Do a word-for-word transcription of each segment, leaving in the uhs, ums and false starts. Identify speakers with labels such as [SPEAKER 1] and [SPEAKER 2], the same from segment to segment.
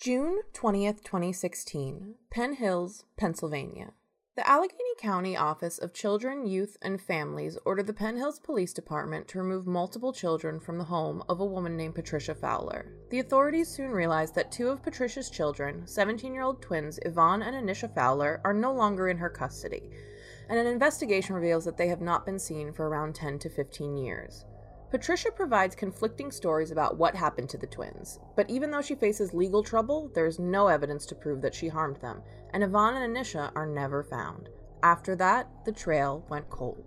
[SPEAKER 1] June twentieth, twenty sixteen, Penn Hills, Pennsylvania. The Allegheny County Office of Children, Youth, and Families ordered the Penn Hills Police Department to remove multiple children from the home of a woman named Patricia Fowler. The authorities soon realized that two of Patricia's children, seventeen-year-old twins Yvonne and Anisha Fowler, are no longer in her custody, and an investigation reveals that they have not been seen for around ten to fifteen years. Patricia provides conflicting stories about what happened to the twins, but even though she faces legal trouble, there is no evidence to prove that she harmed them, and Yvonne and Anisha are never found. After that, the trail went cold.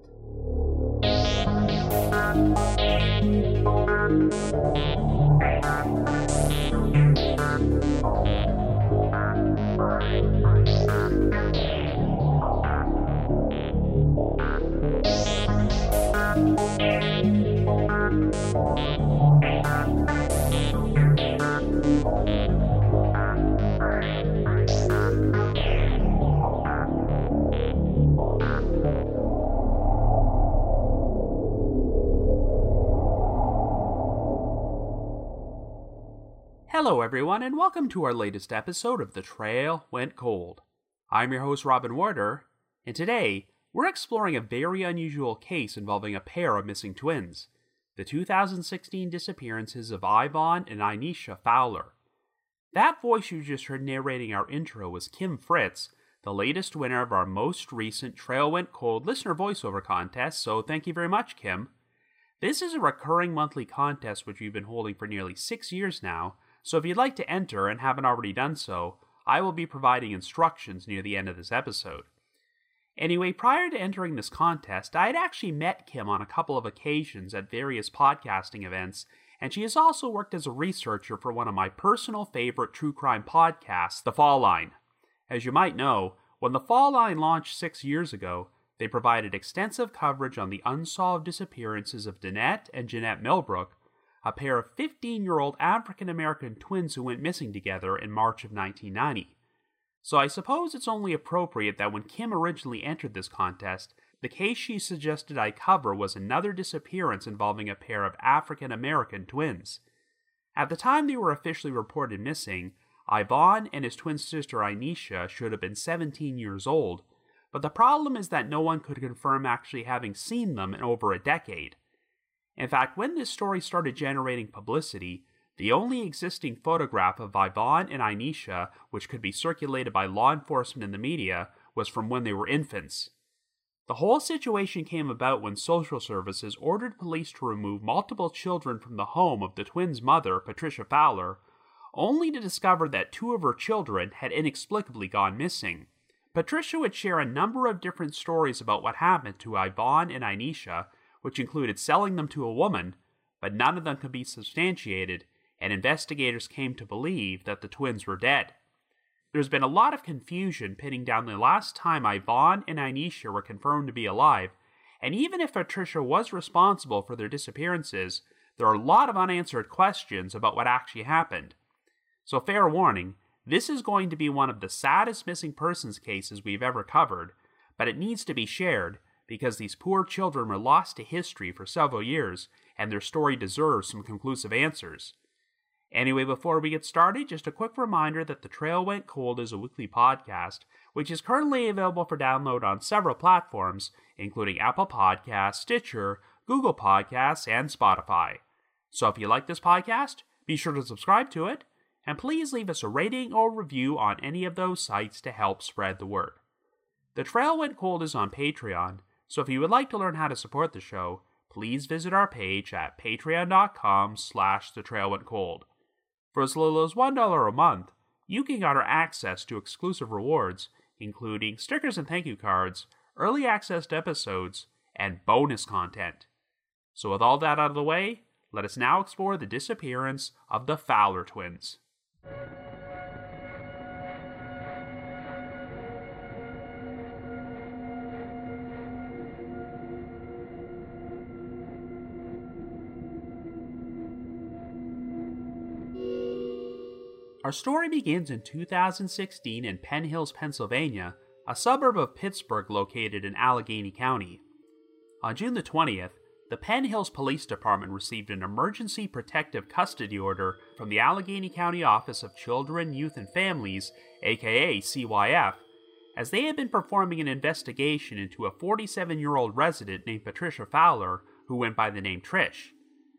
[SPEAKER 2] Hello everyone, and welcome to our latest episode of The Trail Went Cold. I'm your host Robin Warder, and today we're exploring a very unusual case involving a pair of missing twins, the two thousand sixteen disappearances of Yvonne and Anisha Fowler. That voice you just heard narrating our intro was Kim Fritz, the latest winner of our most recent Trail Went Cold listener voiceover contest, so thank you very much, Kim. This is a recurring monthly contest which we've been holding for nearly six years now, so if you'd like to enter and haven't already done so, I will be providing instructions near the end of this episode. Anyway, prior to entering this contest, I had actually met Kim on a couple of occasions at various podcasting events, and she has also worked as a researcher for one of my personal favorite true crime podcasts, The Fall Line. As you might know, when The Fall Line launched six years ago, they provided extensive coverage on the unsolved disappearances of Danette and Jeanette Millbrook, a pair of fifteen-year-old African-American twins who went missing together in March of nineteen ninety. So I suppose it's only appropriate that when Kim originally entered this contest, the case she suggested I cover was another disappearance involving a pair of African-American twins. At the time they were officially reported missing, Yvonne and his twin sister Anisha should have been seventeen years old, but the problem is that no one could confirm actually having seen them in over a decade. In fact, when this story started generating publicity, the only existing photograph of Yvonne and Anisha, which could be circulated by law enforcement and the media, was from when they were infants. The whole situation came about when social services ordered police to remove multiple children from the home of the twins' mother, Patricia Fowler, only to discover that two of her children had inexplicably gone missing. Patricia would share a number of different stories about what happened to Yvonne and Anisha, which included selling them to a woman, but none of them could be substantiated, and investigators came to believe that the twins were dead. There's been a lot of confusion pinning down the last time Yvonne and Anisha were confirmed to be alive, and even if Patricia was responsible for their disappearances, there are a lot of unanswered questions about what actually happened. So fair warning, this is going to be one of the saddest missing persons cases we've ever covered, but it needs to be shared, because these poor children were lost to history for several years, and their story deserves some conclusive answers. Anyway, before we get started, just a quick reminder that The Trail Went Cold is a weekly podcast, which is currently available for download on several platforms, including Apple Podcasts, Stitcher, Google Podcasts, and Spotify. So if you like this podcast, be sure to subscribe to it, and please leave us a rating or review on any of those sites to help spread the word. The Trail Went Cold is on Patreon, so if you would like to learn how to support the show, please visit our page at patreon.com slash the trail went cold. For as little as one dollar a month, you can garner access to exclusive rewards, including stickers and thank you cards, early access to episodes, and bonus content. So with all that out of the way, let us now explore the disappearance of the Fowler twins. Our story begins in two thousand sixteen in Penn Hills, Pennsylvania, a suburb of Pittsburgh located in Allegheny County. On June the twentieth, the Penn Hills Police Department received an Emergency Protective Custody Order from the Allegheny County Office of Children, Youth, and Families, aka C Y F, as they had been performing an investigation into a forty-seven-year-old resident named Patricia Fowler, who went by the name Trish.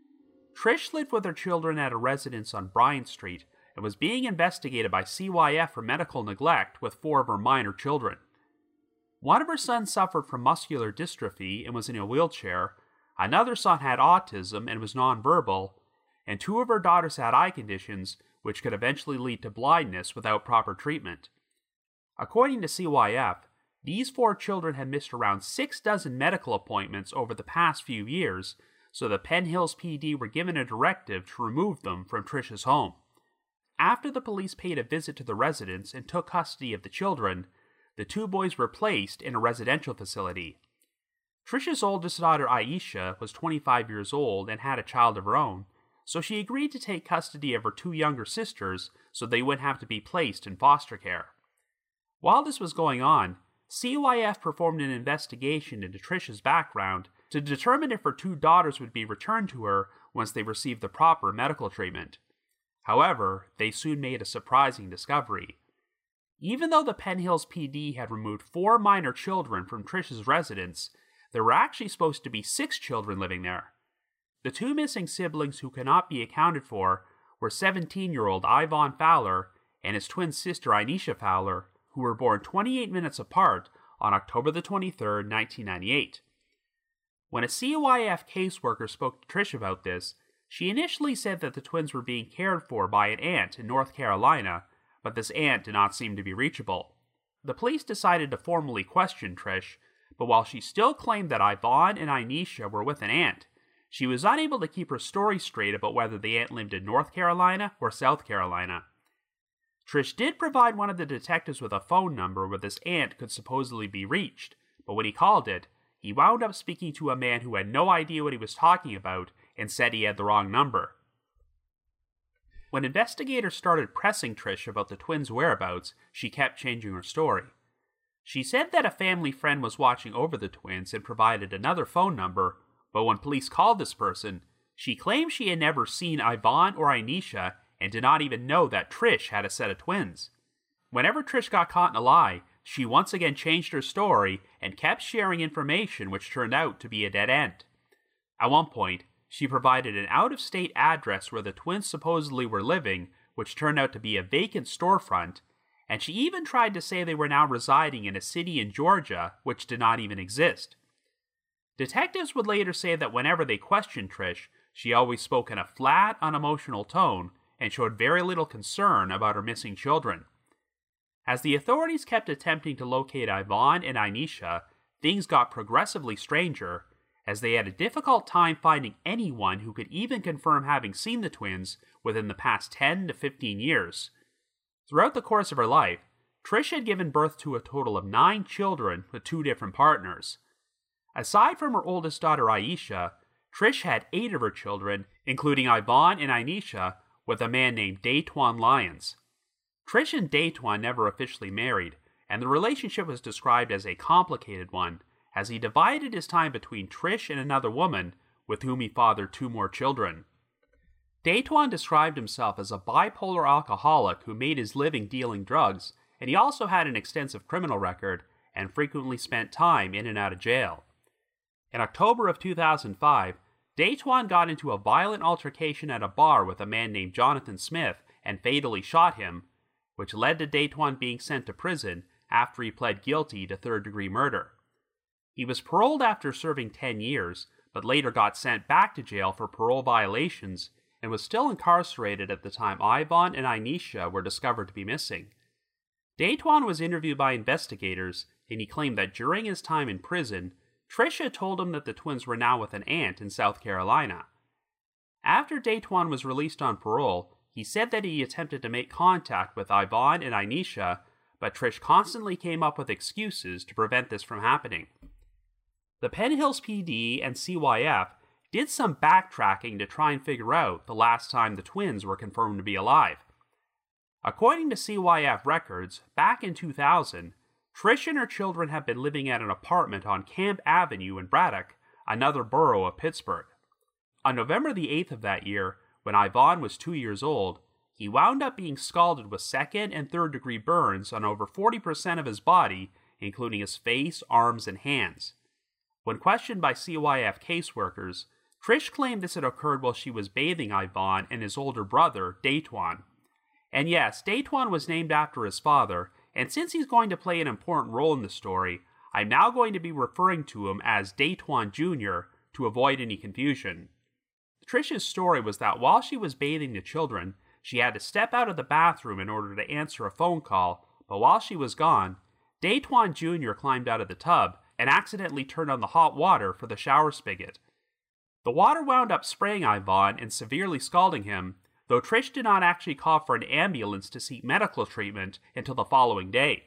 [SPEAKER 2] Trish lived with her children at a residence on Bryant Street and was being investigated by C Y F for medical neglect with four of her minor children. One of her sons suffered from muscular dystrophy and was in a wheelchair, another son had autism and was nonverbal, and two of her daughters had eye conditions which could eventually lead to blindness without proper treatment. According to C Y F, these four children had missed around six dozen medical appointments over the past few years, so the Penn Hills P D were given a directive to remove them from Trish's home. After the police paid a visit to the residence and took custody of the children, the two boys were placed in a residential facility. Trish's oldest daughter, Aisha, was twenty-five years old and had a child of her own, so she agreed to take custody of her two younger sisters so they wouldn't have to be placed in foster care. While this was going on, C Y F performed an investigation into Trish's background to determine if her two daughters would be returned to her once they received the proper medical treatment. However, they soon made a surprising discovery. Even though the Penn Hills P D had removed four minor children from Trish's residence, there were actually supposed to be six children living there. The two missing siblings who cannot be accounted for were seventeen-year-old Yvonne Fowler and his twin sister Anisha Fowler, who were born twenty-eight minutes apart on October the twenty-third, nineteen ninety-eight. When a C Y F caseworker spoke to Trish about this, she initially said that the twins were being cared for by an aunt in North Carolina, but this aunt did not seem to be reachable. The police decided to formally question Trish, but while she still claimed that Yvonne and Anisha were with an aunt, she was unable to keep her story straight about whether the aunt lived in North Carolina or South Carolina. Trish did provide one of the detectives with a phone number where this aunt could supposedly be reached, but when he called it, he wound up speaking to a man who had no idea what he was talking about and said he had the wrong number. When investigators started pressing Trish about the twins' whereabouts, she kept changing her story. She said that a family friend was watching over the twins and provided another phone number, but when police called this person, she claimed she had never seen Yvonne or Anisha and did not even know that Trish had a set of twins. Whenever Trish got caught in a lie, she once again changed her story and kept sharing information which turned out to be a dead end. At one point, she provided an out-of-state address where the twins supposedly were living, which turned out to be a vacant storefront, and she even tried to say they were now residing in a city in Georgia, which did not even exist. Detectives would later say that whenever they questioned Trish, she always spoke in a flat, unemotional tone and showed very little concern about her missing children. As the authorities kept attempting to locate Yvonne and Anisha, things got progressively stranger, as they had a difficult time finding anyone who could even confirm having seen the twins within the past ten to fifteen years. Throughout the course of her life, Trish had given birth to a total of nine children with two different partners. Aside from her oldest daughter Aisha, Trish had eight of her children, including Yvonne and Anisha, with a man named Daytwan Lyons. Trish and Daytwan never officially married, and the relationship was described as a complicated one, as he divided his time between Trish and another woman, with whom he fathered two more children. Daytwan described himself as a bipolar alcoholic who made his living dealing drugs, and he also had an extensive criminal record and frequently spent time in and out of jail. In October of two thousand five, Daytwan got into a violent altercation at a bar with a man named Jonathan Smith and fatally shot him, which led to Daytwan being sent to prison after he pled guilty to third-degree murder. He was paroled after serving ten years, but later got sent back to jail for parole violations and was still incarcerated at the time Yvonne and Anisha were discovered to be missing. Daytwan was interviewed by investigators, and he claimed that during his time in prison, Trish told him that the twins were now with an aunt in South Carolina. After Daytwan was released on parole, he said that he attempted to make contact with Yvonne and Anisha, but Trish constantly came up with excuses to prevent this from happening. The Penn Hills P D and C Y F did some backtracking to try and figure out the last time the twins were confirmed to be alive. According to C Y F records, back in two thousand, Trish and her children had been living at an apartment on Camp Avenue in Braddock, another borough of Pittsburgh. On November the eighth of that year, when Yvonne was two years old, he wound up being scalded with second and third degree burns on over forty percent of his body, including his face, arms, and hands. When questioned by C Y F caseworkers, Trish claimed this had occurred while she was bathing Yvonne and his older brother, Datwan. And yes, Datwan was named after his father, and since he's going to play an important role in the story, I'm now going to be referring to him as Datwan Junior to avoid any confusion. Trish's story was that while she was bathing the children, she had to step out of the bathroom in order to answer a phone call, but while she was gone, Datwan Junior climbed out of the tub and accidentally turned on the hot water for the shower spigot. The water wound up spraying Yvonne and severely scalding him, though Trish did not actually call for an ambulance to seek medical treatment until the following day.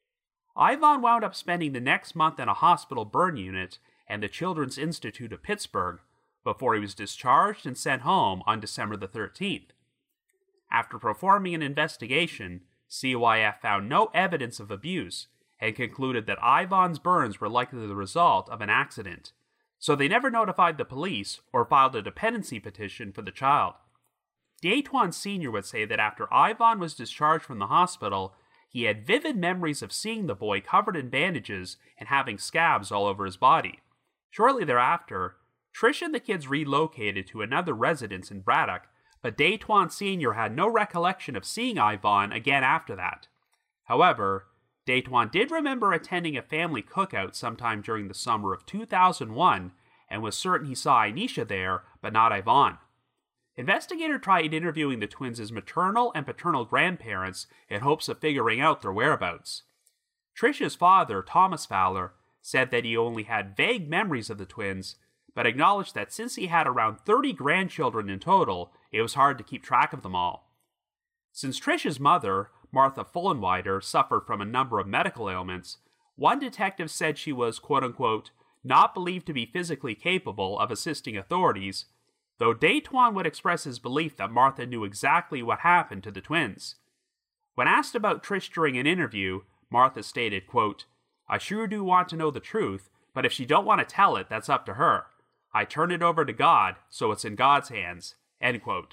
[SPEAKER 2] Yvonne wound up spending the next month in a hospital burn unit and the Children's Institute of Pittsburgh before he was discharged and sent home on December the thirteenth. After performing an investigation, C Y F found no evidence of abuse and concluded that Yvonne's burns were likely the result of an accident, so they never notified the police or filed a dependency petition for the child. Datwan Senior would say that after Yvonne was discharged from the hospital, he had vivid memories of seeing the boy covered in bandages and having scabs all over his body. Shortly thereafter, Trish and the kids relocated to another residence in Braddock, but Datwan Senior had no recollection of seeing Yvonne again after that. However, Datwan did remember attending a family cookout sometime during the summer of two thousand one and was certain he saw Anisha there, but not Yvonne. Investigators tried interviewing the twins' maternal and paternal grandparents in hopes of figuring out their whereabouts. Trish's father, Thomas Fowler, said that he only had vague memories of the twins, but acknowledged that since he had around thirty grandchildren in total, it was hard to keep track of them all. Since Trish's mother, Martha Fullenwider, suffered from a number of medical ailments, one detective said she was, quote-unquote, not believed to be physically capable of assisting authorities, though Datwan would express his belief that Martha knew exactly what happened to the twins. When asked about Trish during an interview, Martha stated, quote, I sure do want to know the truth, but if she don't want to tell it, that's up to her. I turn it over to God, so it's in God's hands, end quote.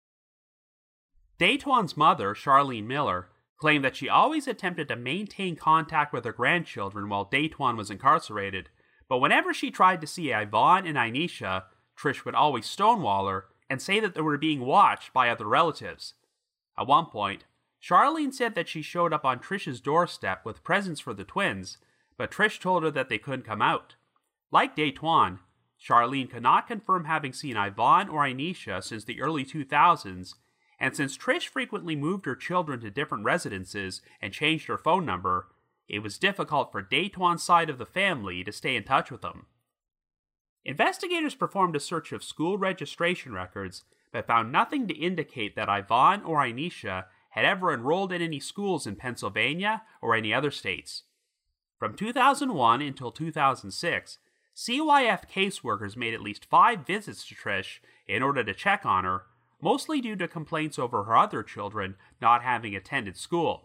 [SPEAKER 2] Datwan's mother, Charlene Miller, claimed that she always attempted to maintain contact with her grandchildren while Datwan was incarcerated, but whenever she tried to see Yvonne and Anisha, Trish would always stonewall her and say that they were being watched by other relatives. At one point, Charlene said that she showed up on Trish's doorstep with presents for the twins, but Trish told her that they couldn't come out. Like Datwan, Charlene could not confirm having seen Yvonne or Anisha since the early two thousands, and since Trish frequently moved her children to different residences and changed her phone number, it was difficult for Datwan's side of the family to stay in touch with them. Investigators performed a search of school registration records, but found nothing to indicate that Yvonne or Anisha had ever enrolled in any schools in Pennsylvania or any other states. From two thousand one until two thousand six, C Y F caseworkers made at least five visits to Trish in order to check on her, mostly due to complaints over her other children not having attended school.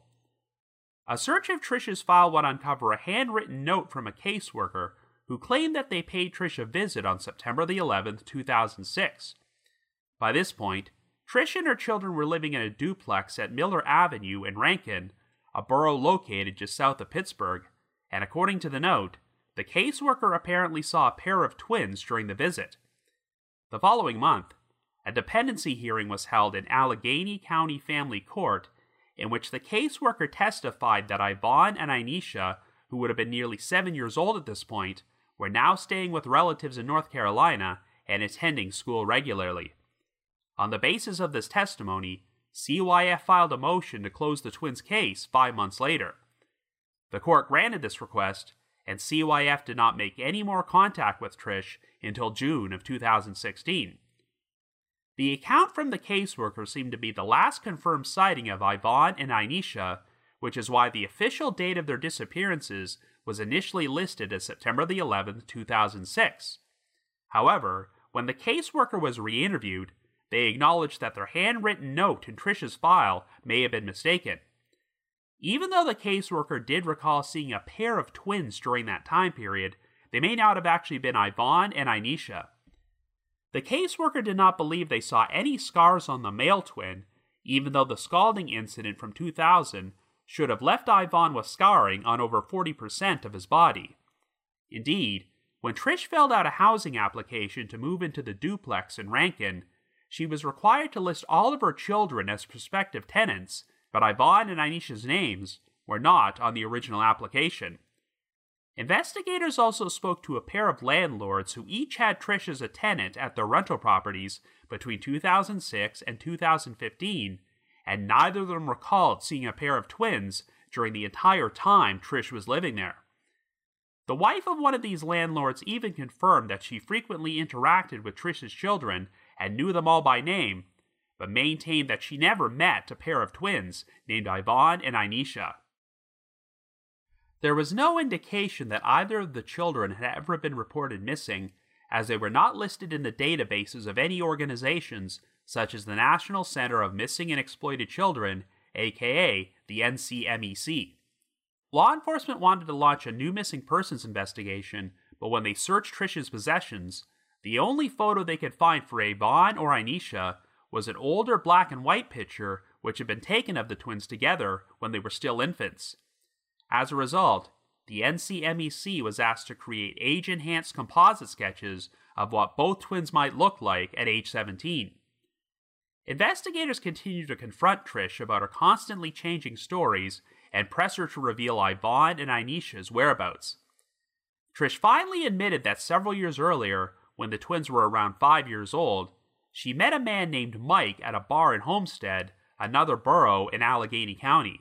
[SPEAKER 2] A search of Trish's file would uncover a handwritten note from a caseworker who claimed that they paid Trish a visit on September the eleventh, two thousand six. By this point, Trish and her children were living in a duplex at Miller Avenue in Rankin, a borough located just south of Pittsburgh, and according to the note, the caseworker apparently saw a pair of twins during the visit. The following month, a dependency hearing was held in Allegheny County Family Court, in which the caseworker testified that Yvonne and Anisha, who would have been nearly seven years old at this point, were now staying with relatives in North Carolina and attending school regularly. On the basis of this testimony, C Y F filed a motion to close the twins' case five months later. The court granted this request, and C Y F did not make any more contact with Trish until June of two thousand sixteen. The account from the caseworker seemed to be the last confirmed sighting of Yvonne and Anisha, which is why the official date of their disappearances was initially listed as September the eleventh, two thousand six. However, when the caseworker was re-interviewed, they acknowledged that their handwritten note in Trish's file may have been mistaken. Even though the caseworker did recall seeing a pair of twins during that time period, they may not have actually been Yvonne and Inesha. The caseworker did not believe they saw any scars on the male twin, even though the scalding incident from two thousand should have left Yvonne with scarring on over forty percent of his body. Indeed, when Trish filled out a housing application to move into the duplex in Rankin, she was required to list all of her children as prospective tenants, but Yvonne and Inesha's names were not on the original application. Investigators also spoke to a pair of landlords who each had Trish as a tenant at their rental properties between two thousand six and two thousand fifteen, and neither of them recalled seeing a pair of twins during the entire time Trish was living there. The wife of one of these landlords even confirmed that she frequently interacted with Trish's children and knew them all by name, but maintained that she never met a pair of twins named Yvonne and Inesha. There was no indication that either of the children had ever been reported missing, as they were not listed in the databases of any organizations such as the National Center of Missing and Exploited Children, aka the N C M E C. Law enforcement wanted to launch a new missing persons investigation, but when they searched Trish's possessions, the only photo they could find for Yvonne or Inesha was an older black and white picture which had been taken of the twins together when they were still infants. As a result, the N C M E C was asked to create age-enhanced composite sketches of what both twins might look like at age seventeen. Investigators continued to confront Trish about her constantly changing stories and press her to reveal Yvonne and Inesha's whereabouts. Trish finally admitted that several years earlier, when the twins were around five years old, she met a man named Mike at a bar in Homestead, another borough in Allegheny County.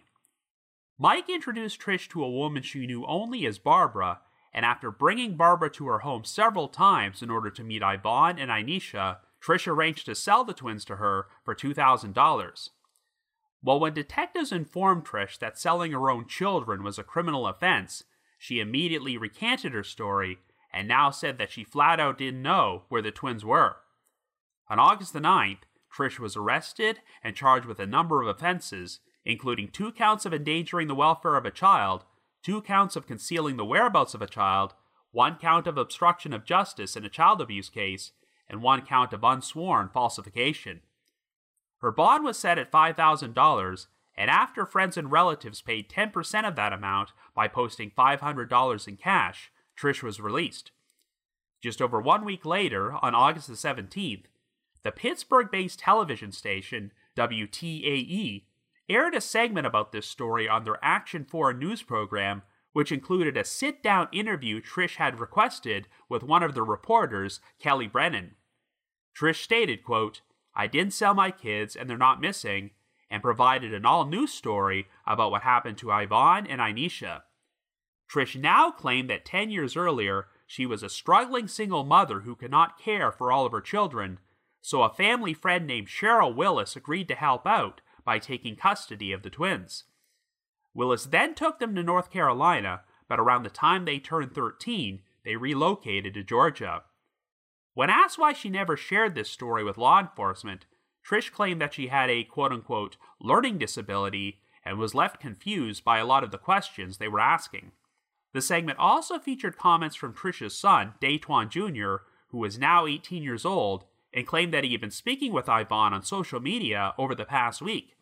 [SPEAKER 2] Mike introduced Trish to a woman she knew only as Barbara, and after bringing Barbara to her home several times in order to meet Yvonne and Inesha, Trish arranged to sell the twins to her for two thousand dollars. Well, when detectives informed Trish that selling her own children was a criminal offense, she immediately recanted her story and now said that she flat out didn't know where the twins were. On August the ninth, Trish was arrested and charged with a number of offenses, including two counts of endangering the welfare of a child, two counts of concealing the whereabouts of a child, one count of obstruction of justice in a child abuse case, and one count of unsworn falsification. Her bond was set at five thousand dollars, and after friends and relatives paid ten percent of that amount by posting five hundred dollars in cash, Trish was released. Just over one week later, on August the seventeenth, the Pittsburgh-based television station, W T A E, aired a segment about this story on their Action four news program, which included a sit-down interview Trish had requested with one of the reporters, Kelly Brennan. Trish stated, quote, "I didn't sell my kids and they're not missing," and provided an all-new story about what happened to Yvonne and Inesha. Trish now claimed that ten years earlier, she was a struggling single mother who could not care for all of her children, so a family friend named Cheryl Willis agreed to help out by taking custody of the twins. Willis then took them to North Carolina, but around the time they turned thirteen, they relocated to Georgia. When asked why she never shared this story with law enforcement, Trish claimed that she had a quote-unquote learning disability and was left confused by a lot of the questions they were asking. The segment also featured comments from Trish's son, Daytwan Junior, who is now eighteen years old, and claimed that he had been speaking with Yvonne on social media over the past week.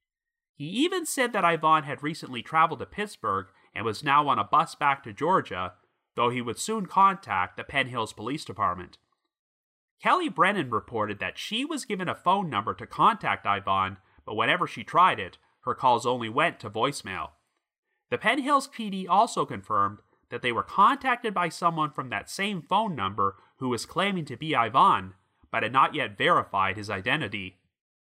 [SPEAKER 2] He even said that Yvonne had recently traveled to Pittsburgh and was now on a bus back to Georgia, though he would soon contact the Penn Hills Police Department. Kelly Brennan reported that she was given a phone number to contact Yvonne, but whenever she tried it, her calls only went to voicemail. The Penn Hills P D also confirmed that they were contacted by someone from that same phone number who was claiming to be Yvonne, but had not yet verified his identity.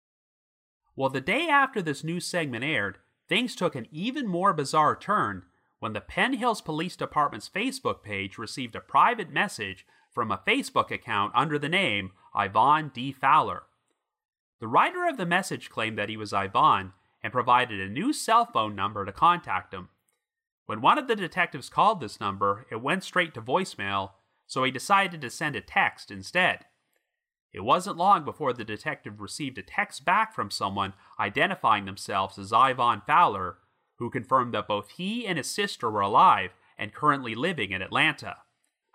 [SPEAKER 2] Well, the day after this news segment aired, things took an even more bizarre turn when the Penn Hills Police Department's Facebook page received a private message from a Facebook account under the name Yvonne D. Fowler. The writer of the message claimed that he was Yvonne and provided a new cell phone number to contact him. When one of the detectives called this number, it went straight to voicemail, so he decided to send a text instead. It wasn't long before the detective received a text back from someone identifying themselves as Yvonne Fowler, who confirmed that both he and his sister were alive and currently living in Atlanta.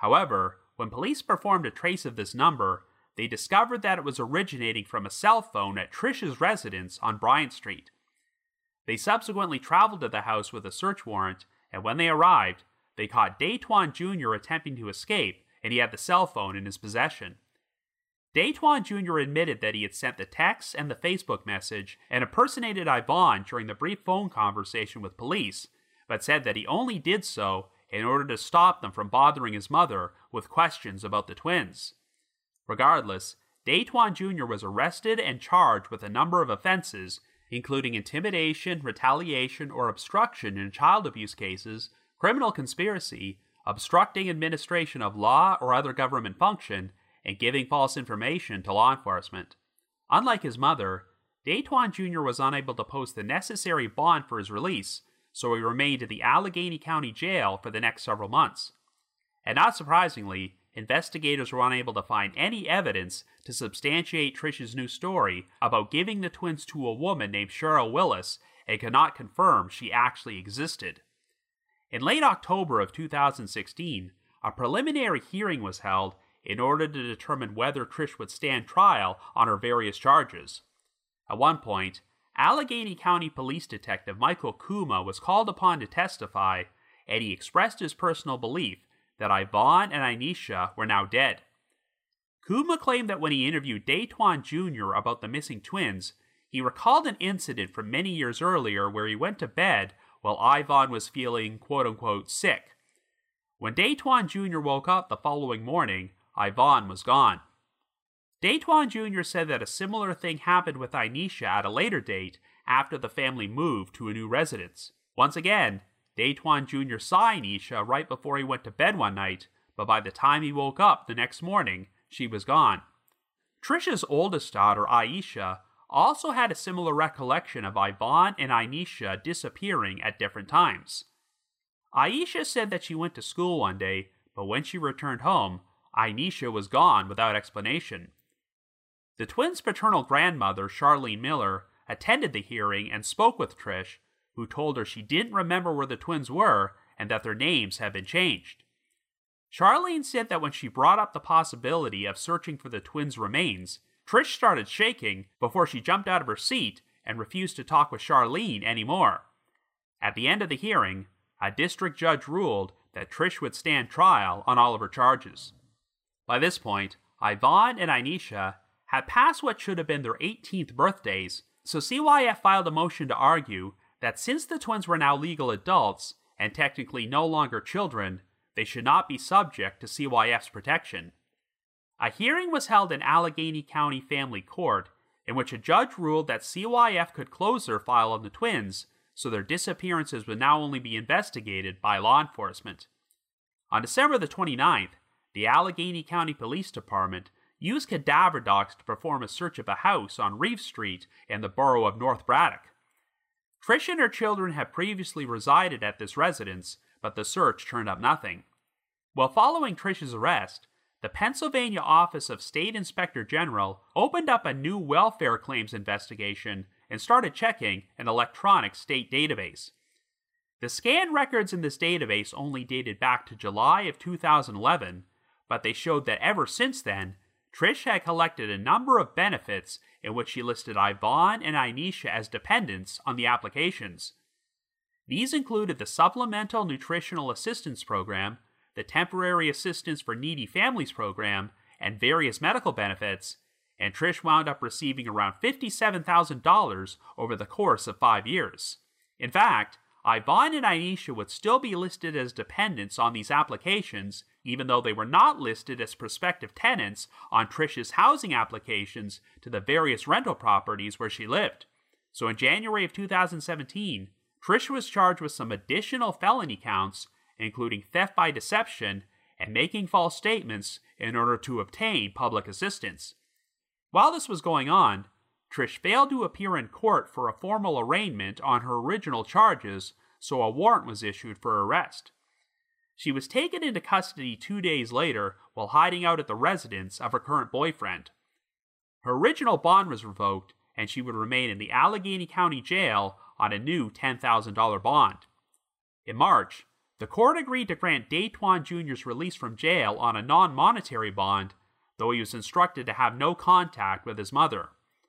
[SPEAKER 2] However, when police performed a trace of this number, they discovered that it was originating from a cell phone at Trish's residence on Bryant Street. They subsequently traveled to the house with a search warrant, and when they arrived, they caught Daytwan Junior attempting to escape, and he had the cell phone in his possession. Daytwan Junior admitted that he had sent the text and the Facebook message and impersonated Yvonne during the brief phone conversation with police, but said that he only did so in order to stop them from bothering his mother with questions about the twins. Regardless, Daytwan Junior was arrested and charged with a number of offenses, including intimidation, retaliation, or obstruction in child abuse cases, criminal conspiracy, obstructing administration of law or other government function, and giving false information to law enforcement. Unlike his mother, Daytwan Junior was unable to post the necessary bond for his release, so he remained in the Allegheny County Jail for the next several months. And not surprisingly, investigators were unable to find any evidence to substantiate Trish's new story about giving the twins to a woman named Cheryl Willis and could not confirm she actually existed. In late October of two thousand sixteen, a preliminary hearing was held in order to determine whether Trish would stand trial on her various charges. At one point, Allegheny County Police Detective Michael Kuma was called upon to testify, and he expressed his personal belief that Yvonne and Anisha were now dead. Kuma claimed that when he interviewed Daytwan Junior about the missing twins, he recalled an incident from many years earlier where he went to bed while Yvonne was feeling quote-unquote sick. When Daytwan Junior woke up the following morning, Yvonne was gone. Daytwan Junior said that a similar thing happened with Anisha at a later date after the family moved to a new residence. Once again, Daytwan Junior saw Anisha right before he went to bed one night, but by the time he woke up the next morning, she was gone. Trish's oldest daughter, Aisha, also had a similar recollection of Yvonne and Anisha disappearing at different times. Aisha said that she went to school one day, but when she returned home, Anisha was gone without explanation. The twins' paternal grandmother, Charlene Miller, attended the hearing and spoke with Trish, who told her she didn't remember where the twins were and that their names had been changed. Charlene said that when she brought up the possibility of searching for the twins' remains, Trish started shaking before she jumped out of her seat and refused to talk with Charlene anymore. At the end of the hearing, a district judge ruled that Trish would stand trial on all of her charges. By this point, Yvonne and Anisha had passed what should have been their eighteenth birthdays, so C Y F filed a motion to argue that since the twins were now legal adults and technically no longer children, they should not be subject to C Y F's protection. A hearing was held in Allegheny County Family Court in which a judge ruled that C Y F could close their file on the twins, so their disappearances would now only be investigated by law enforcement. On December the twenty-ninth, the Allegheny County Police Department used cadaver dogs to perform a search of a house on Reeve Street in the borough of North Braddock. Trish and her children had previously resided at this residence, but the search turned up nothing. While following Trish's arrest, the Pennsylvania Office of State Inspector General opened up a new welfare claims investigation and started checking an electronic state database. The scanned records in this database only dated back to July of two thousand eleven, but they showed that ever since then, Trish had collected a number of benefits in which she listed Yvonne and Anisha as dependents on the applications. These included the Supplemental Nutritional Assistance Program, the Temporary Assistance for Needy Families Program, and various medical benefits, and Trish wound up receiving around fifty-seven thousand dollars over the course of five years. In fact, Yvonne and Anisha would still be listed as dependents on these applications, even though they were not listed as prospective tenants on Trish's housing applications to the various rental properties where she lived. So in January of two thousand seventeen, Trish was charged with some additional felony counts, including theft by deception and making false statements in order to obtain public assistance. While this was going on, Trish failed to appear in court for a formal arraignment on her original charges, so a warrant was issued for her arrest. She was taken into custody two days later while hiding out at the residence of her current boyfriend. Her original bond was revoked, and she would remain in the Allegheny County Jail on a new ten thousand dollars bond. In March, The court agreed to grant Datewan Junior's release from jail on a non-monetary bond, though he was instructed to have no contact with his mother.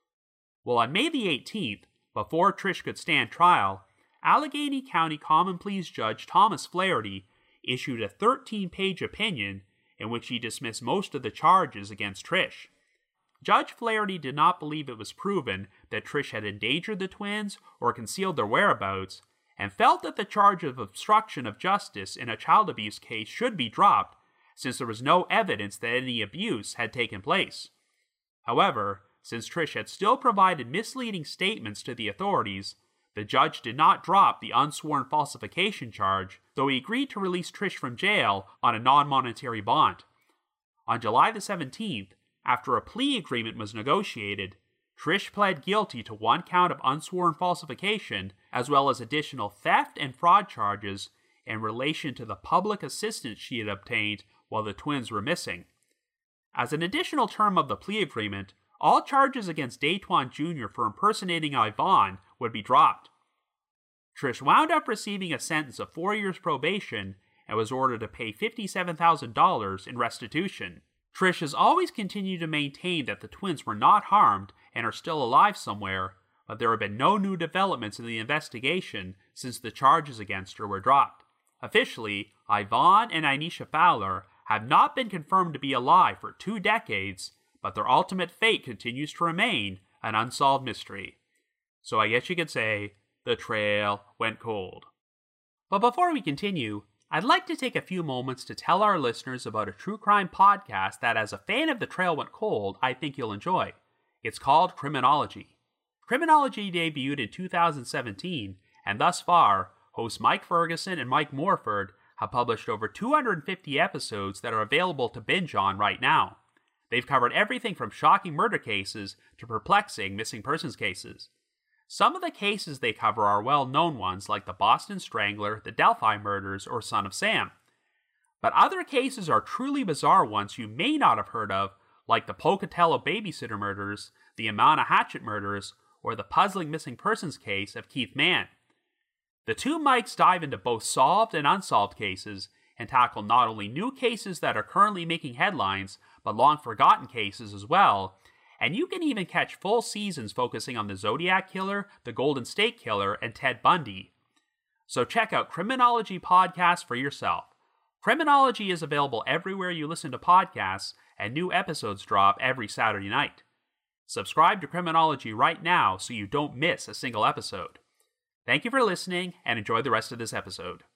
[SPEAKER 2] Well, on May the eighteenth, before Trish could stand trial, Allegheny County Common Pleas Judge Thomas Flaherty issued a thirteen-page opinion in which he dismissed most of the charges against Trish. Judge Flaherty did not believe it was proven that Trish had endangered the twins or concealed their whereabouts, and felt that the charge of obstruction of justice in a child abuse case should be dropped, since there was no evidence that any abuse had taken place. However, since Trish had still provided misleading statements to the authorities, the judge did not drop the unsworn falsification charge, though he agreed to release Trish from jail on a non-monetary bond. On July the seventeenth, after a plea agreement was negotiated, Trish pled guilty to one count of unsworn falsification, as well as additional theft and fraud charges in relation to the public assistance she had obtained while the twins were missing. As an additional term of the plea agreement, all charges against Datewan Junior for impersonating Yvonne would be dropped. Trish wound up receiving a sentence of four years probation and was ordered to pay fifty-seven thousand dollars in restitution. Trish has always continued to maintain that the twins were not harmed and are still alive somewhere, but there have been no new developments in the investigation since the charges against her were dropped. Officially, Yvonne and Inesha Fowler have not been confirmed to be alive for two decades, but their ultimate fate continues to remain an unsolved mystery. So I guess you could say, the trail went cold. But before we continue, I'd like to take a few moments to tell our listeners about a true crime podcast that, as a fan of The Trail Went Cold, I think you'll enjoy. It's called Criminology. Criminology debuted in two thousand seventeen, and thus far, hosts Mike Ferguson and Mike Morford have published over two hundred fifty episodes that are available to binge on right now. They've covered everything from shocking murder cases to perplexing missing persons cases. Some of the cases they cover are well-known ones like the Boston Strangler, the Delphi murders, or Son of Sam. But other cases are truly bizarre ones you may not have heard of, like the Pocatello babysitter murders, the Amana Hatchet murders, or the puzzling missing persons case of Keith Mann. The two mics dive into both solved and unsolved cases and tackle not only new cases that are currently making headlines, but long-forgotten cases as well. And you can even catch full seasons focusing on the Zodiac Killer, the Golden State Killer, and Ted Bundy. So check out Criminology Podcast for yourself. Criminology is available everywhere you listen to podcasts, and new episodes drop every Saturday night. Subscribe to Criminology right now so you don't miss a single episode. Thank you for listening, and enjoy the rest of this episode.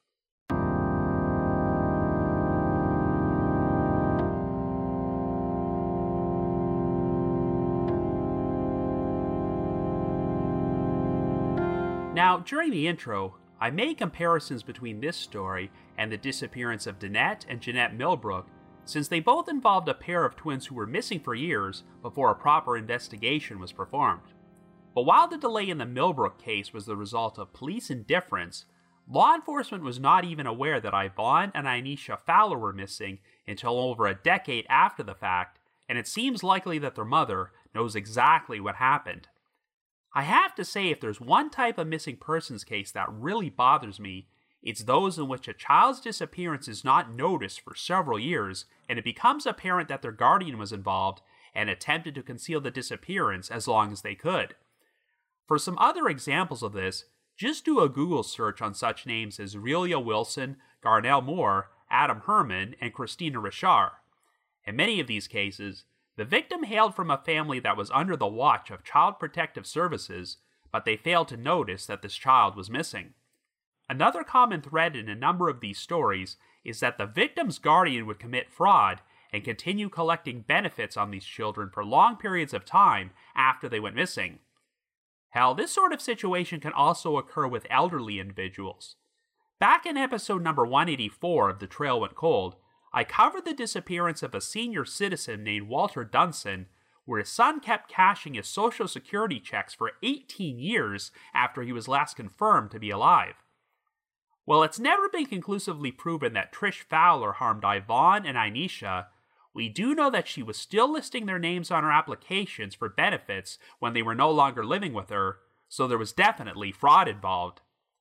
[SPEAKER 2] Now, during the intro, I made comparisons between this story and the disappearance of Danette and Jeanette Millbrook, since they both involved a pair of twins who were missing for years before a proper investigation was performed. But while the delay in the Millbrook case was the result of police indifference, law enforcement was not even aware that Yvonne and Inesha Fowler were missing until over a decade after the fact, and it seems likely that their mother knows exactly what happened. I have to say, if there's one type of missing persons case that really bothers me, it's those in which a child's disappearance is not noticed for several years, and it becomes apparent that their guardian was involved and attempted to conceal the disappearance as long as they could. For some other examples of this, just do a Google search on such names as Relia Wilson, Garnell Moore, Adam Herman, and Christina Richard. In many of these cases, the victim hailed from a family that was under the watch of Child Protective Services, but they failed to notice that this child was missing. Another common thread in a number of these stories is that the victim's guardian would commit fraud and continue collecting benefits on these children for long periods of time after they went missing. Hell, this sort of situation can also occur with elderly individuals. Back in episode number one eighty-four of The Trail Went Cold, I covered the disappearance of a senior citizen named Walter Dunson, where his son kept cashing his Social Security checks for eighteen years after he was last confirmed to be alive. While it's never been conclusively proven that Trish Fowler harmed Yvonne and Inesha, we do know that she was still listing their names on her applications for benefits when they were no longer living with her, so there was definitely fraud involved.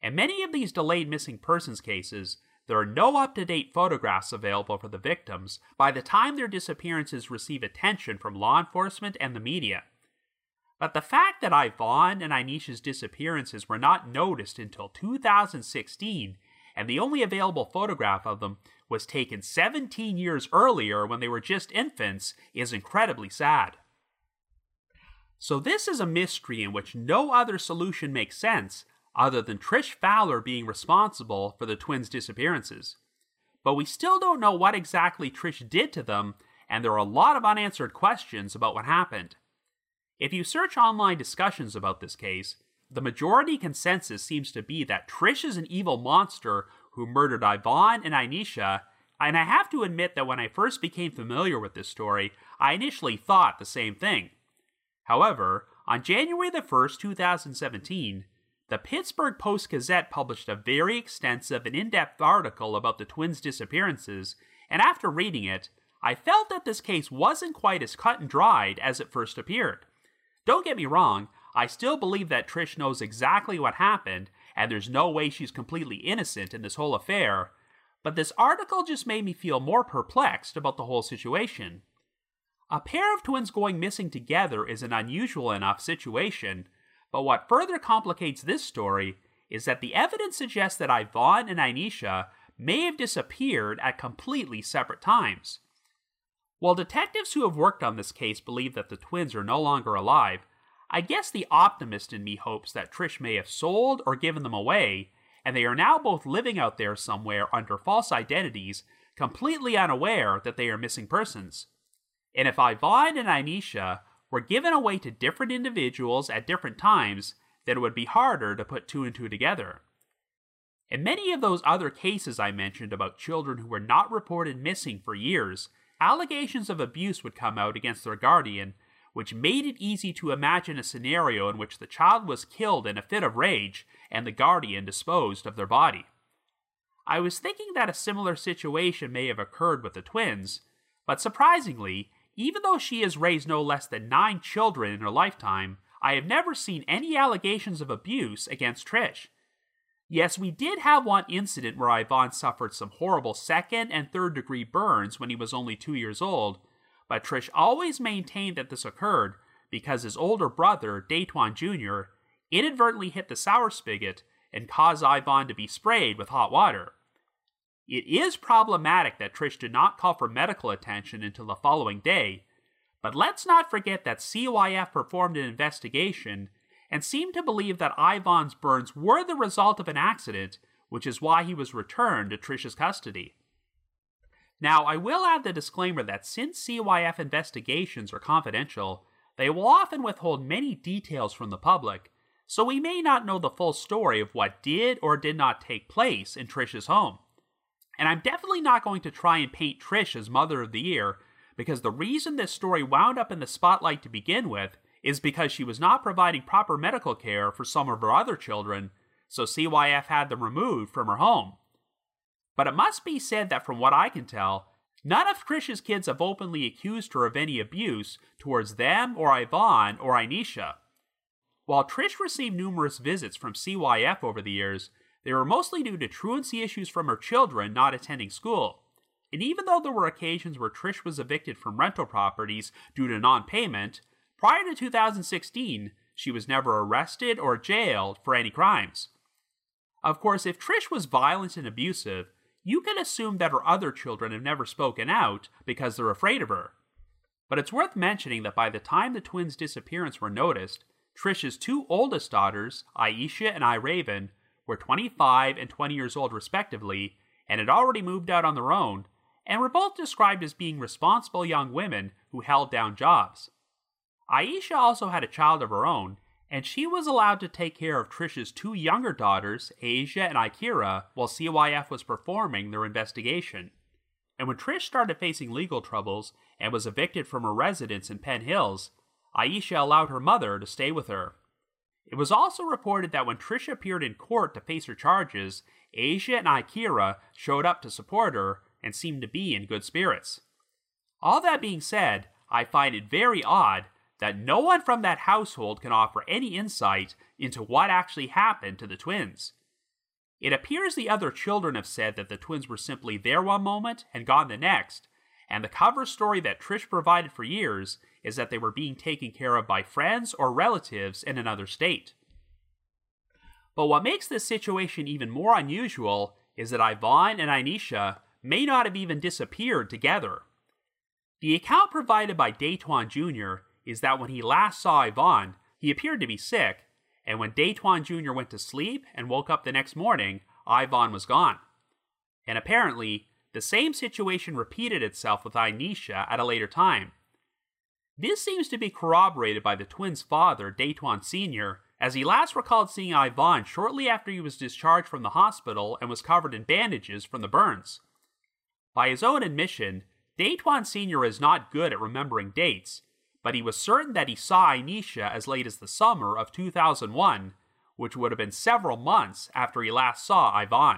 [SPEAKER 2] In many of these delayed missing persons cases, there are no up-to-date photographs available for the victims by the time their disappearances receive attention from law enforcement and the media. But the fact that Yvonne and Anisha's disappearances were not noticed until two thousand sixteen, and the only available photograph of them was taken seventeen years earlier when they were just infants, is incredibly sad. So this is a mystery in which no other solution makes sense other than Trish Fowler being responsible for the twins' disappearances. But we still don't know what exactly Trish did to them, and there are a lot of unanswered questions about what happened. If you search online discussions about this case, the majority consensus seems to be that Trish is an evil monster who murdered Yvonne and Anisha, and I have to admit that when I first became familiar with this story, I initially thought the same thing. However, on January the first, two thousand seventeen, the Pittsburgh Post-Gazette published a very extensive and in-depth article about the twins' disappearances, and after reading it, I felt that this case wasn't quite as cut and dried as it first appeared. Don't get me wrong, I still believe that Trish knows exactly what happened, and there's no way she's completely innocent in this whole affair, but this article just made me feel more perplexed about the whole situation. A pair of twins going missing together is an unusual enough situation, but what further complicates this story is that the evidence suggests that Yvonne and Anisha may have disappeared at completely separate times. While detectives who have worked on this case believe that the twins are no longer alive, I guess the optimist in me hopes that Trish may have sold or given them away, and they are now both living out there somewhere under false identities, completely unaware that they are missing persons. And if Yvonne and Anisha were given away to different individuals at different times, then it would be harder to put two and two together. In many of those other cases I mentioned about children who were not reported missing for years, allegations of abuse would come out against their guardian, which made it easy to imagine a scenario in which the child was killed in a fit of rage and the guardian disposed of their body. I was thinking that a similar situation may have occurred with the twins, but surprisingly, even though she has raised no less than nine children in her lifetime, I have never seen any allegations of abuse against Trish. Yes, we did have one incident where Yvonne suffered some horrible second and third degree burns when he was only two years old, but Trish always maintained that this occurred because his older brother, Daytwan Junior, inadvertently hit the sour spigot and caused Yvonne to be sprayed with hot water. It is problematic that Trish did not call for medical attention until the following day, but let's not forget that C Y F performed an investigation and seemed to believe that Yvonne's burns were the result of an accident, which is why he was returned to Trish's custody. Now, I will add the disclaimer that since C Y F investigations are confidential, they will often withhold many details from the public, so we may not know the full story of what did or did not take place in Trish's home. And I'm definitely not going to try and paint Trish as Mother of the Year, because the reason this story wound up in the spotlight to begin with is because she was not providing proper medical care for some of her other children, so C Y F had them removed from her home. But it must be said that from what I can tell, none of Trish's kids have openly accused her of any abuse towards them or Yvonne or Anisha. While Trish received numerous visits from C Y F over the years, they were mostly due to truancy issues from her children not attending school. And even though there were occasions where Trish was evicted from rental properties due to non-payment, prior to two thousand sixteen, she was never arrested or jailed for any crimes. Of course, if Trish was violent and abusive, you can assume that her other children have never spoken out because they're afraid of her. But it's worth mentioning that by the time the twins' disappearance were noticed, Trish's two oldest daughters, Aisha and iRaven, were twenty-five and twenty years old respectively, and had already moved out on their own, and were both described as being responsible young women who held down jobs. Aisha also had a child of her own, and she was allowed to take care of Trish's two younger daughters, Asia and Akira, while C Y F was performing their investigation. And when Trish started facing legal troubles and was evicted from her residence in Penn Hills, Aisha allowed her mother to stay with her. It was also reported that when Trish appeared in court to face her charges, Asia and Akira showed up to support her and seemed to be in good spirits. All that being said, I find it very odd that no one from that household can offer any insight into what actually happened to the twins. It appears the other children have said that the twins were simply there one moment and gone the next, and the cover story that Trish provided for years is that they were being taken care of by friends or relatives in another state. But what makes this situation even more unusual is that Yvonne and Anisha may not have even disappeared together. The account provided by Daytwan Junior is that when he last saw Yvonne, he appeared to be sick, and when Daytwan Junior went to sleep and woke up the next morning, Yvonne was gone. And apparently, the same situation repeated itself with Anisha at a later time. This seems to be corroborated by the twins' father, Daytwan Senior, as he last recalled seeing Yvonne shortly after he was discharged from the hospital and was covered in bandages from the burns. By his own admission, Daytwan Senior is not good at remembering dates, but he was certain that he saw Anisha as late as the summer of two thousand one, which would have been several months after he last saw Yvonne.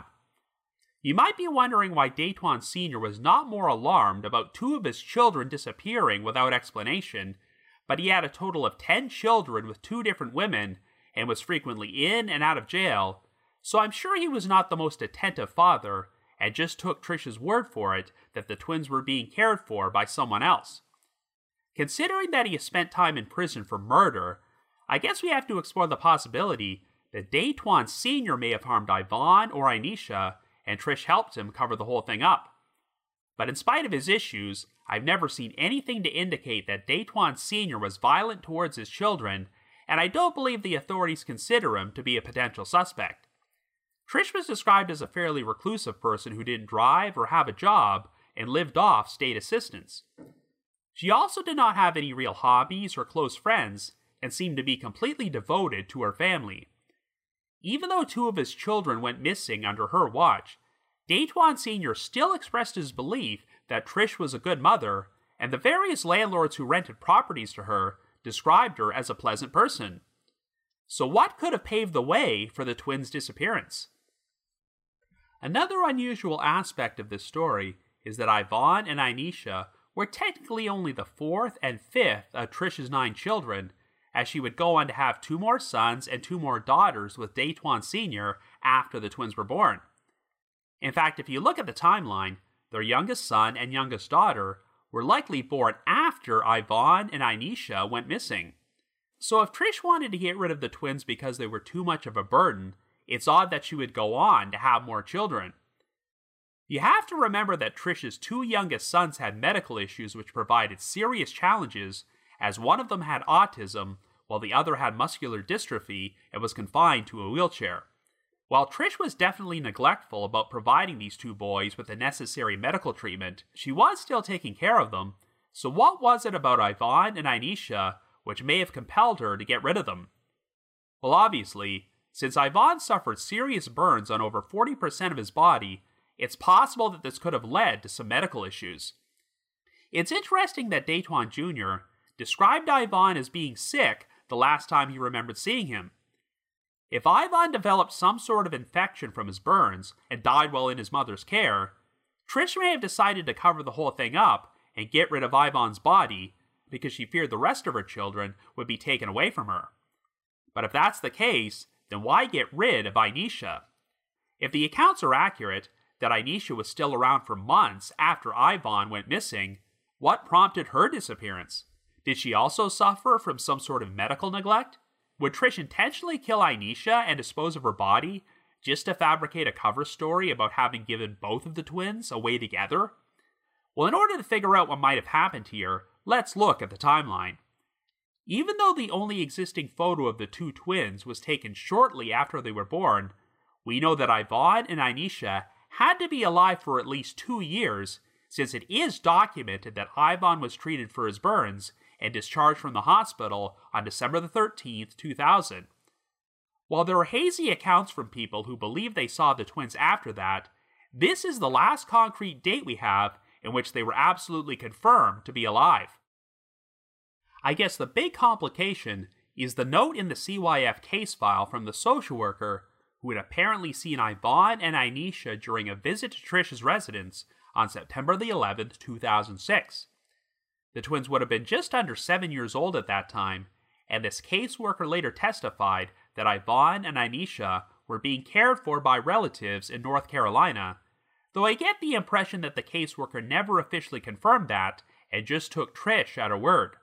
[SPEAKER 2] You might be wondering why Daytwan Senior was not more alarmed about two of his children disappearing without explanation, but he had a total of ten children with two different women and was frequently in and out of jail, so I'm sure he was not the most attentive father and just took Trish's word for it that the twins were being cared for by someone else. Considering that he has spent time in prison for murder, I guess we have to explore the possibility that Daytwan Senior may have harmed Yvonne or Anisha, and Trish helped him cover the whole thing up. But in spite of his issues, I've never seen anything to indicate that Daytwan Senior was violent towards his children, and I don't believe the authorities consider him to be a potential suspect. Trish was described as a fairly reclusive person who didn't drive or have a job and lived off state assistance. She also did not have any real hobbies or close friends and seemed to be completely devoted to her family. Even though two of his children went missing under her watch, Daytwan Senior still expressed his belief that Trish was a good mother, and the various landlords who rented properties to her described her as a pleasant person. So what could have paved the way for the twins' disappearance? Another unusual aspect of this story is that Yvonne and Anisha were technically only the fourth and fifth of Trish's nine children, as she would go on to have two more sons and two more daughters with Daytwan Senior after the twins were born. In fact, if you look at the timeline, their youngest son and youngest daughter were likely born after Yvonne and Anisha went missing. So if Trish wanted to get rid of the twins because they were too much of a burden, it's odd that she would go on to have more children. You have to remember that Trish's two youngest sons had medical issues which provided serious challenges, as one of them had autism, while the other had muscular dystrophy and was confined to a wheelchair. While Trish was definitely neglectful about providing these two boys with the necessary medical treatment, she was still taking care of them, so what was it about Yvonne and Anisha which may have compelled her to get rid of them? Well, obviously, since Yvonne suffered serious burns on over forty percent of his body, it's possible that this could have led to some medical issues. It's interesting that Daytwan Junior described Yvonne as being sick the last time he remembered seeing him. If Yvonne developed some sort of infection from his burns and died while in his mother's care, Trish may have decided to cover the whole thing up and get rid of Yvonne's body because she feared the rest of her children would be taken away from her. But if that's the case, then why get rid of Anisha? If the accounts are accurate, that Anisha was still around for months after Yvonne went missing, what prompted her disappearance? Did she also suffer from some sort of medical neglect? Would Trish intentionally kill Anisha and dispose of her body just to fabricate a cover story about having given both of the twins away together? Well, in order to figure out what might have happened here, let's look at the timeline. Even though the only existing photo of the two twins was taken shortly after they were born, we know that Yvonne and Anisha had to be alive for at least two years, since it is documented that Yvonne was treated for his burns and discharged from the hospital on December the thirteenth, two thousand. While there are hazy accounts from people who believe they saw the twins after that, this is the last concrete date we have in which they were absolutely confirmed to be alive. I guess the big complication is the note in the C Y F case file from the social worker who had apparently seen Yvonne and Anisha during a visit to Trish's residence on September the eleventh, two thousand six. The twins would have been just under seven years old at that time, and this caseworker later testified that Yvonne and Anisha were being cared for by relatives in North Carolina, though I get the impression that the caseworker never officially confirmed that and just took Trish at her word.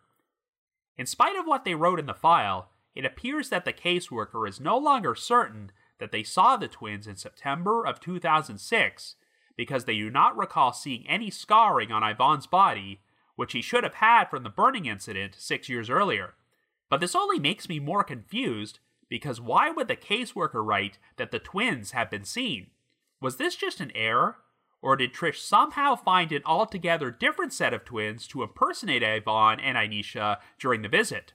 [SPEAKER 2] In spite of what they wrote in the file, it appears that the caseworker is no longer certain that they saw the twins in September of two thousand six because they do not recall seeing any scarring on Yvonne's body, which he should have had from the burning incident six years earlier. But this only makes me more confused because why would the caseworker write that the twins have been seen? Was this just an error? Or did Trish somehow find an altogether different set of twins to impersonate Yvonne and Anisha during the visit?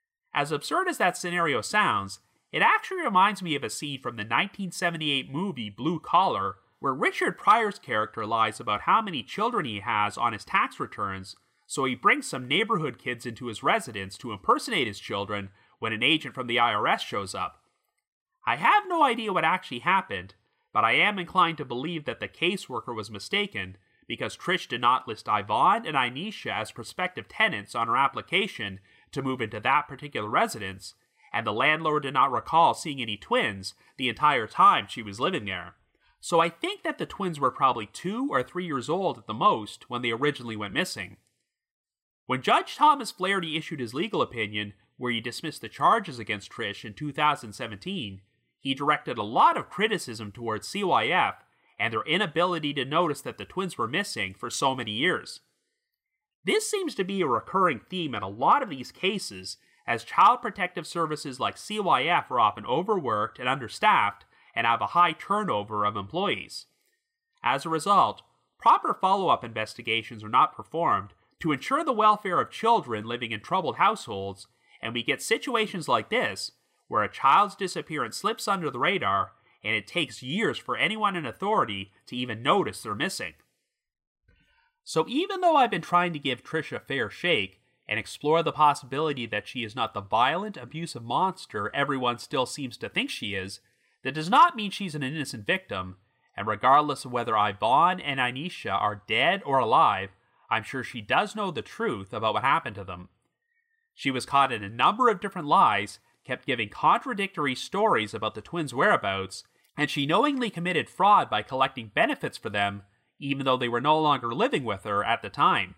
[SPEAKER 2] As absurd as that scenario sounds, it actually reminds me of a scene from the nineteen seventy-eight movie Blue Collar, where Richard Pryor's character lies about how many children he has on his tax returns, so he brings some neighborhood kids into his residence to impersonate his children when an agent from the I R S shows up. I have no idea what actually happened, but I am inclined to believe that the caseworker was mistaken because Trish did not list Yvonne and Anisha as prospective tenants on her application to move into that particular residence, and the landlord did not recall seeing any twins the entire time she was living there. So I think that the twins were probably two or three years old at the most when they originally went missing. When Judge Thomas Flaherty issued his legal opinion, where he dismissed the charges against Trish in two thousand seventeen, he directed a lot of criticism towards C Y F and their inability to notice that the twins were missing for so many years. This seems to be a recurring theme in a lot of these cases, as child protective services like C Y F are often overworked and understaffed and have a high turnover of employees. As a result, proper follow-up investigations are not performed to ensure the welfare of children living in troubled households, and we get situations like this, where a child's disappearance slips under the radar, and it takes years for anyone in authority to even notice they're missing. So even though I've been trying to give Trish a fair shake, and explore the possibility that she is not the violent, abusive monster everyone still seems to think she is, that does not mean she's an innocent victim, and regardless of whether Yvonne and Anisha are dead or alive, I'm sure she does know the truth about what happened to them. She was caught in a number of different lies, kept giving contradictory stories about the twins' whereabouts, and she knowingly committed fraud by collecting benefits for them, even though they were no longer living with her at the time.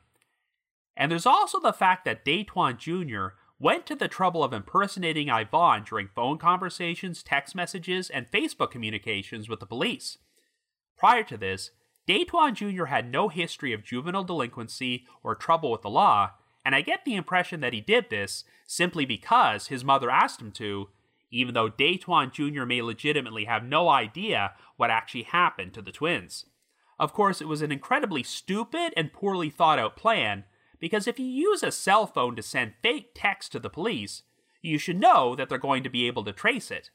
[SPEAKER 2] And there's also the fact that Daytwan Junior went to the trouble of impersonating Yvonne during phone conversations, text messages, and Facebook communications with the police. Prior to this, Daytwan Junior had no history of juvenile delinquency or trouble with the law, and I get the impression that he did this simply because his mother asked him to, even though Daytwan Junior may legitimately have no idea what actually happened to the twins. Of course, it was an incredibly stupid and poorly thought out plan, because if you use a cell phone to send fake text to the police, you should know that they're going to be able to trace it.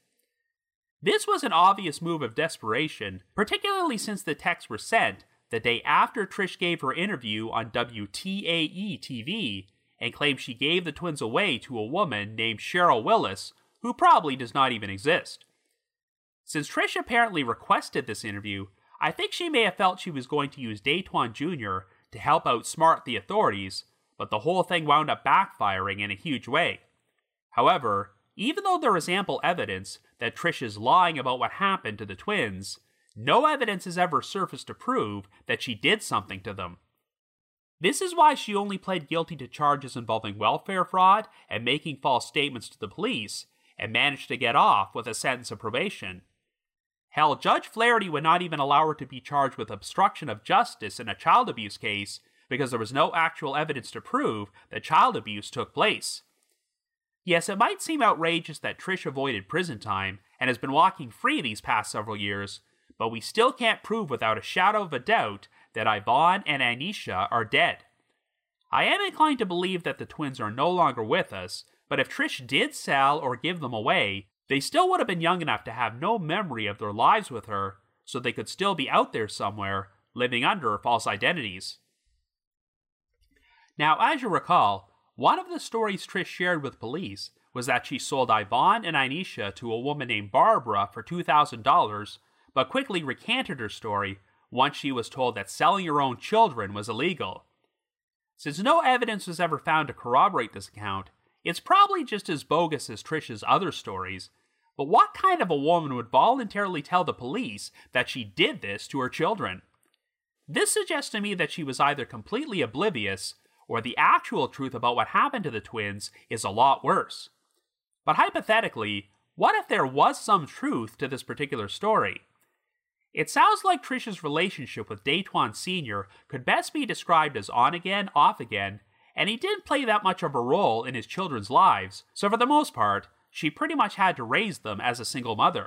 [SPEAKER 2] This was an obvious move of desperation, particularly since the texts were sent the day after Trish gave her interview on W T A E T V and claimed she gave the twins away to a woman named Cheryl Willis, who probably does not even exist. Since Trish apparently requested this interview, I think she may have felt she was going to use Daytwan Junior to help outsmart the authorities, but the whole thing wound up backfiring in a huge way. However, even though there is ample evidence that Trish is lying about what happened to the twins, no evidence has ever surfaced to prove that she did something to them. This is why she only pled guilty to charges involving welfare fraud and making false statements to the police, and managed to get off with a sentence of probation. Hell, Judge Flaherty would not even allow her to be charged with obstruction of justice in a child abuse case because there was no actual evidence to prove that child abuse took place. Yes, it might seem outrageous that Trish avoided prison time and has been walking free these past several years, but we still can't prove without a shadow of a doubt that Yvonne and Anisha are dead. I am inclined to believe that the twins are no longer with us, but if Trish did sell or give them away, they still would have been young enough to have no memory of their lives with her, so they could still be out there somewhere, living under false identities. Now, as you recall, one of the stories Trish shared with police was that she sold Yvonne and Anisha to a woman named Barbara for two thousand dollars, but quickly recanted her story once she was told that selling her own children was illegal. Since no evidence was ever found to corroborate this account, it's probably just as bogus as Trish's other stories, But what kind of a woman would voluntarily tell the police that she did this to her children? This suggests to me that she was either completely oblivious, or the actual truth about what happened to the twins is a lot worse. But hypothetically, what if there was some truth to this particular story? It sounds like Trish's relationship with Datewan Senior could best be described as on-again, off-again, and he didn't play that much of a role in his children's lives, so for the most part, she pretty much had to raise them as a single mother.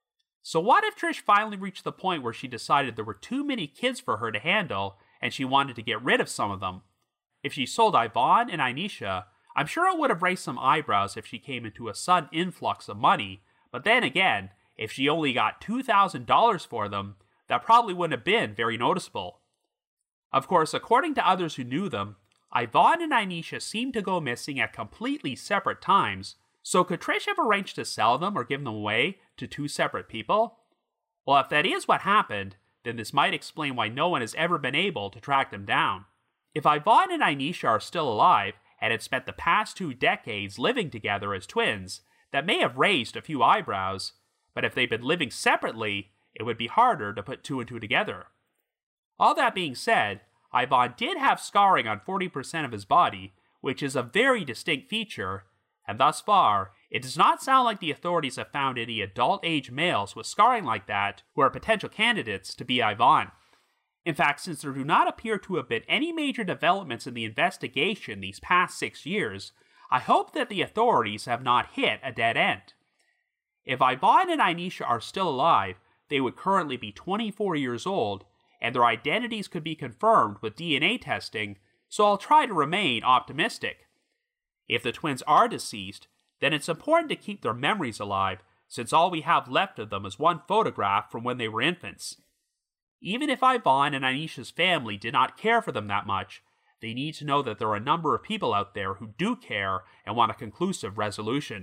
[SPEAKER 2] So what if Trish finally reached the point where she decided there were too many kids for her to handle, and she wanted to get rid of some of them? If she sold Yvonne and Inesha, I'm sure it would have raised some eyebrows if she came into a sudden influx of money, but then again, if she only got two thousand dollars for them, that probably wouldn't have been very noticeable. Of course, according to others who knew them, Yvonne and Inesha seemed to go missing at completely separate times, so could Trish have arranged to sell them or give them away to two separate people? Well, if that is what happened, then this might explain why no one has ever been able to track them down. If Yvonne and Inesha are still alive and had spent the past two decades living together as twins, that may have raised a few eyebrows, but if they'd been living separately, it would be harder to put two and two together. All that being said, Yvonne did have scarring on forty percent of his body, which is a very distinct feature, and thus far, it does not sound like the authorities have found any adult-age males with scarring like that who are potential candidates to be Yvonne. In fact, since there do not appear to have been any major developments in the investigation these past six years, I hope that the authorities have not hit a dead end. If Yvonne and Inesha are still alive, they would currently be twenty-four years old, and their identities could be confirmed with D N A testing, so I'll try to remain optimistic. If the twins are deceased, then it's important to keep their memories alive, since all we have left of them is one photograph from when they were infants. Even if Yvonne and Inesha's family did not care for them that much, they need to know that there are a number of people out there who do care and want a conclusive resolution.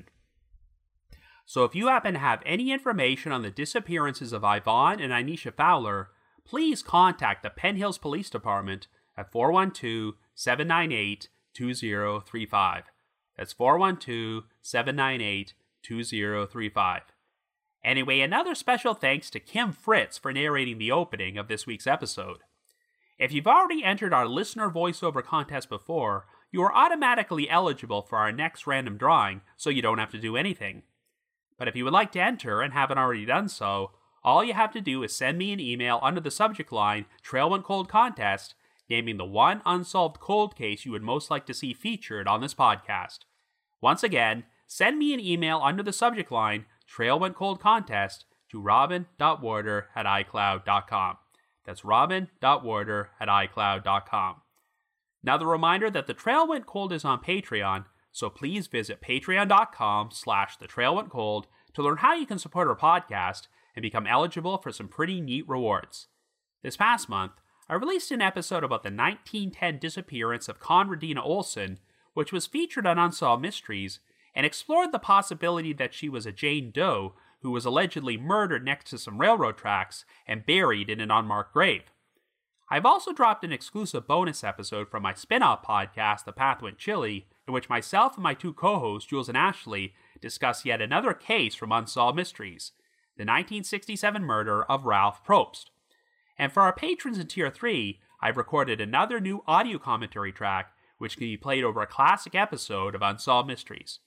[SPEAKER 2] So if you happen to have any information on the disappearances of Yvonne and Inesha Fowler, please contact the Penn Hills Police Department at four one two, seven nine eight, two zero three five. That's four one two, seven nine eight, two zero three five. Anyway, another special thanks to Kim Fritz for narrating the opening of this week's episode. If you've already entered our listener voiceover contest before, you are automatically eligible for our next random drawing, so you don't have to do anything. But if you would like to enter and haven't already done so, all you have to do is send me an email under the subject line Trail Went Cold Contest, naming the one unsolved cold case you would most like to see featured on this podcast. Once again, send me an email under the subject line Trail Went Cold Contest to robin dot warder at icloud dot com. That's robin dot warder at icloud dot com. Now the reminder that The Trail Went Cold is on Patreon, so please visit patreon dot com slash the trail went cold to learn how you can support our podcast and become eligible for some pretty neat rewards. This past month, I released an episode about the nineteen ten disappearance of Conradina Olson, which was featured on Unsolved Mysteries, and explored the possibility that she was a Jane Doe who was allegedly murdered next to some railroad tracks and buried in an unmarked grave. I've also dropped an exclusive bonus episode from my spin-off podcast, The Path Went Chilly, in which myself and my two co-hosts, Jules and Ashley, discuss yet another case from Unsolved Mysteries, the nineteen sixty-seven murder of Ralph Probst. And for our patrons in Tier three, I've recorded another new audio commentary track, which can be played over a classic episode of Unsolved Mysteries.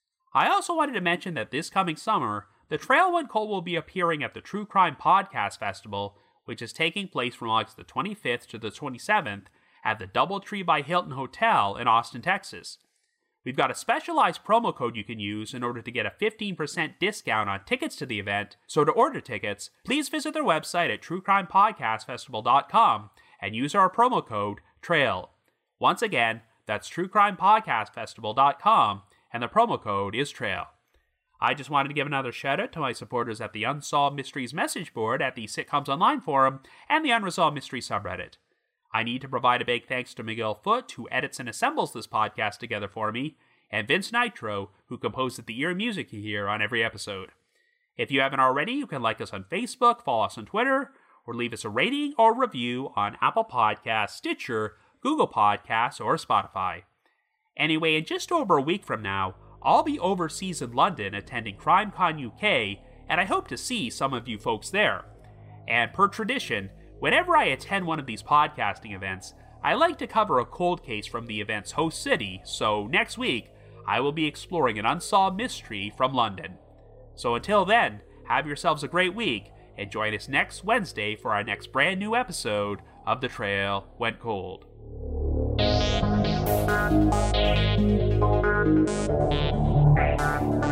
[SPEAKER 2] I also wanted to mention that this coming summer, The Trail Went Cold will be appearing at the True Crime Podcast Festival, which is taking place from August the twenty-fifth to the twenty-seventh at the Doubletree by Hilton Hotel in Austin, Texas. We've got a specialized promo code you can use in order to get a fifteen percent discount on tickets to the event, so to order tickets, please visit their website at true crime podcast festival dot com and use our promo code TRAIL. Once again, that's true crime podcast festival dot com, and the promo code is TRAIL. I just wanted to give another shout out to my supporters at the Unsolved Mysteries message board at the Sitcoms Online forum and the Unresolved Mysteries subreddit. I need to provide a big thanks to Miguel Foote, who edits and assembles this podcast together for me, and Vince Nitro, who composes the ear music you hear on every episode. If you haven't already, you can like us on Facebook, follow us on Twitter, or leave us a rating or review on Apple Podcasts, Stitcher, Google Podcasts, or Spotify. Anyway, in just over a week from now, I'll be overseas in London attending CrimeCon U K, and I hope to see some of you folks there. And per tradition, whenever I attend one of these podcasting events, I like to cover a cold case from the event's host city, so next week, I will be exploring an unsolved mystery from London. So until then, have yourselves a great week, and join us next Wednesday for our next brand new episode of The Trail Went Cold.
[SPEAKER 3] Thank you.